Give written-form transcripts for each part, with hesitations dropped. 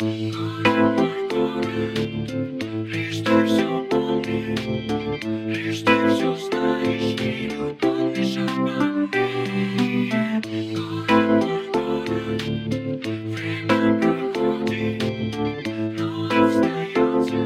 Лишь ты все помни, лишь ты все знаешь и помнишь обо мне. Город мой город, время проходит, но остается.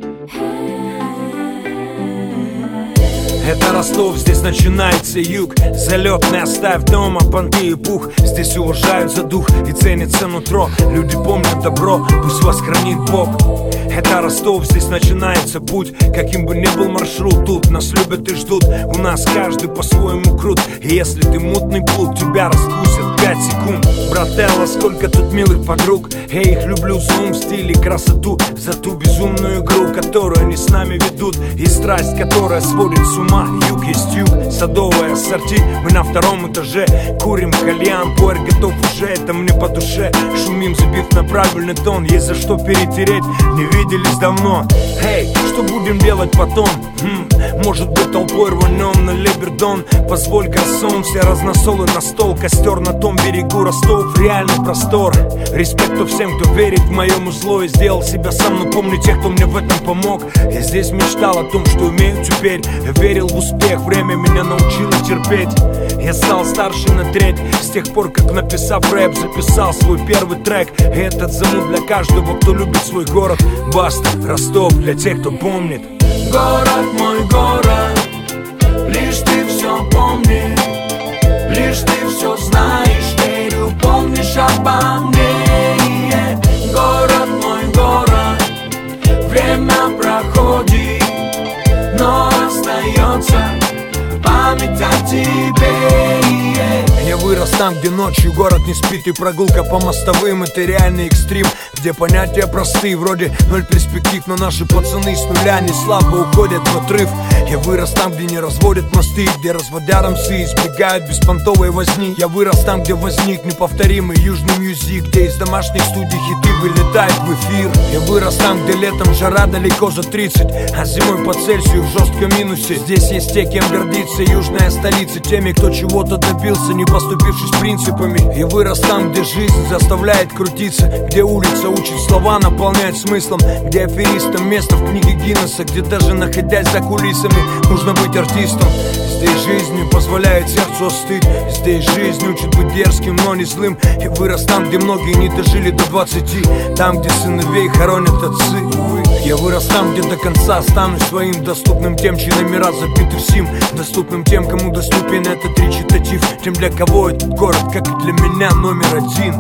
Это Ростов, здесь начинается юг. Залетный оставь дома понты и пух. Здесь уважают за дух и ценится нутро. Люди помнят добро, пусть вас хранит Бог. Это Ростов, здесь начинается путь. Каким бы ни был маршрут, тут нас любят и ждут. У нас каждый по-своему крут. И если ты мутный плут, тебя раскусят 5 секунд. Брателло, сколько тут милых подруг. Я их люблю за ум, стиль и красоту, за ту безумную игру, которую они с нами ведут, и страсть, которая сводит с ума. Юг есть юг, садовое ассорти. Мы на 2-м этаже, курим кальян. Пуэр готов уже, это мне по душе. Шумим, забив на правильный тон. Есть за что перетереть, не виделись давно. Эй, что будем делать потом? Может быть, толпой рванем на Либердон. Позволь гарсон, все разносолы на стол. Костер на том берегу, Ростов, реальный простор. Респекту всем, кто верит в моему зло. И сделал себя сам, но помню тех, кто мне в этом помог. Я здесь мечтал о том, что умею теперь. Я верил в успех, время меня научило терпеть. Я стал старше на треть, с тех пор, как написав рэп, записал свой первый трек. И этот замут для каждого, кто любит свой город. Баста, Ростов, для тех, кто помнит. Город мой город, лишь ты все помни, лишь ты все знаешь, верю, помнишь обо мне. Город мой город, время проходит, но остается память о тебе. Я вырос там, где ночью город не спит, и прогулка по мостовым — это реальный экстрим, где понятия простые, вроде 0 перспектив, но наши пацаны с нуля не слабо уходят в отрыв. Я вырос там, где не разводят мосты, где разводя рамсы избегают беспонтовой возни. Я вырос там, где возник неповторимый южный мьюзик, где из домашних студий хиты вылетают в эфир. Я вырос там, где летом жара далеко за 30, а зимой по Цельсию в жестком минусе. Здесь есть те, кем гордится южная столица, теми, кто чего-то добился, не поступившись принципами. И вырос там, где жизнь заставляет крутиться, где улица учит слова наполнять смыслом, где аферистам место в книге Гиннесса, где даже находясь за кулисами нужно быть артистом. Здесь жизнь не позволяет сердцу остыть, здесь жизнь учит быть дерзким, но не злым. И вырос там, где многие не дожили до 20, там, где сыновей хоронят отцы. Увы. Я вырос там, где до конца останусь своим, доступным тем, чьи номера забиты в сим, доступным тем, кому доступен этот речитатив, тем, для кого этот город, как и для меня, номер один.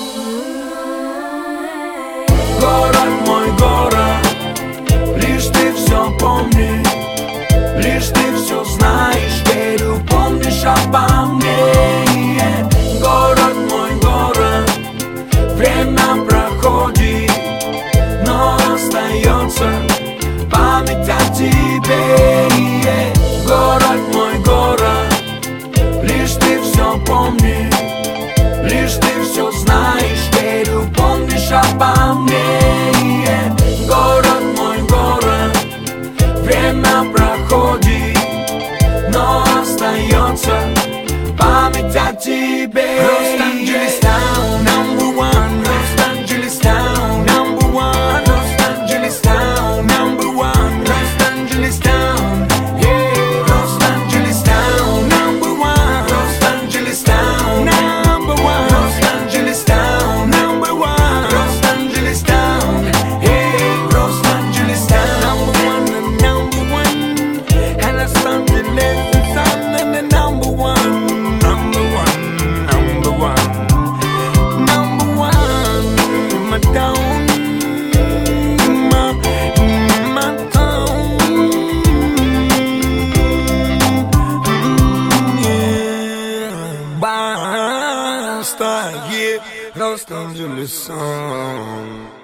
Город мой город, лишь ты все помни, лишь ты все знаешь, верю, помнишь обо мне. Город мой город, время проходит, но остается память о тебе. Город мой город, лишь ты все помни, лишь ты все знаешь, верю, помнишь обо мне. Город мой город, время проходит, но остается память о тебе. Лос-Анджелес Таун, number one. Лос-Анджелес Таун, number one. Лос-Анджелес Таун, number one. Лос-Анджелес Таун, yeah. Лос-Анджелес Таун, number one. Лос-Анджелес Таун, number one. Лос-Анджелес Таун, number one. Лос-Анджелес Таун, yeah. Лос-Анджелес Таун, number one. And Лос-Анджелес is number one. Number one, number one. Number one in my town, my town. Yeah. Basta, yeah. Los Angeles song.